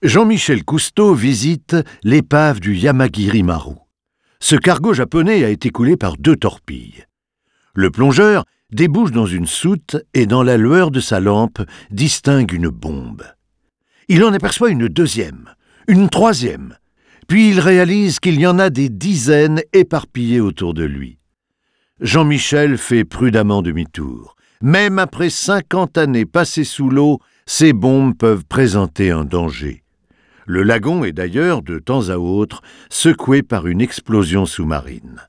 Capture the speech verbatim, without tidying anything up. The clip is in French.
Jean-Michel Cousteau visite l'épave du Yamagiri Maru. Ce cargo japonais a été coulé par deux torpilles. Le plongeur débouche dans une soute et dans la lueur de sa lampe distingue une bombe. Il en aperçoit une deuxième, une troisième, puis il réalise qu'il y en a des dizaines éparpillées autour de lui. Jean-Michel fait prudemment demi-tour. Même après cinquante années passées sous l'eau, ces bombes peuvent présenter un danger. Le lagon est d'ailleurs, de temps à autre, secoué par une explosion sous-marine.